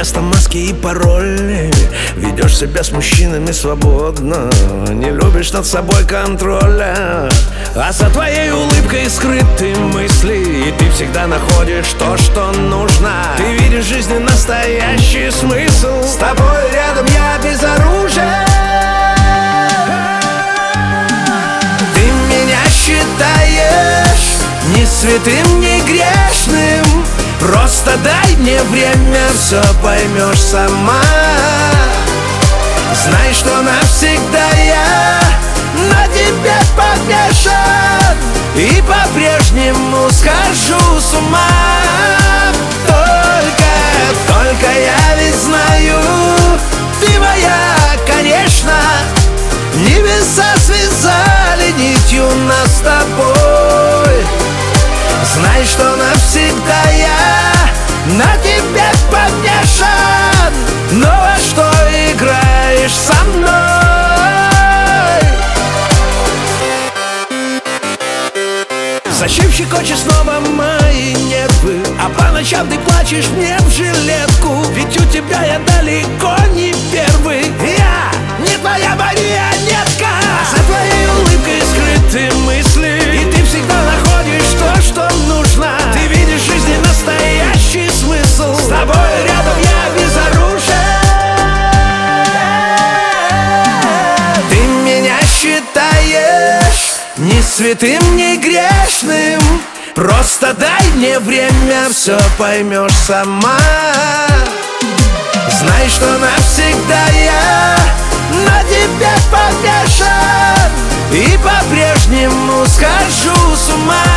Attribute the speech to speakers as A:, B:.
A: часто маски и пароли. Ведешь себя с мужчинами свободно, не любишь над собой контроля. А за твоей улыбкой скрыты мысли, и ты всегда находишь то, что нужно. Ты видишь в жизни настоящий смысл. С тобой рядом я безоружен. Ты меня считаешь ни святым, ни грешным. Просто дай мне время, все поймешь сама. Знай, что навсегда я на тебе помешан, и по-прежнему схожу с ума. Только я ведь знаю, ты моя, конечно. Небеса связали нитью нас с тобой. Знай, что навсегда я на тебе помешан. Но во что играешь со мной? Зачем щекочешь снова мои нервы, а по ночам ты плачешь мне в жилетку? Ведь у тебя я далеко не первый. Я не твоя марионетка. А за твоей улыбкой скрыты мысли, и ты всегда находишь то, что нужно. Ты видишь в жизни настоящий смысл. С тобой рядом я безоружен. Ты меня считаешь ни святым, ни грешным. Просто дай мне время, все поймешь сама. Знай, что навсегда я на тебе помешан, и по-прежнему схожу с ума.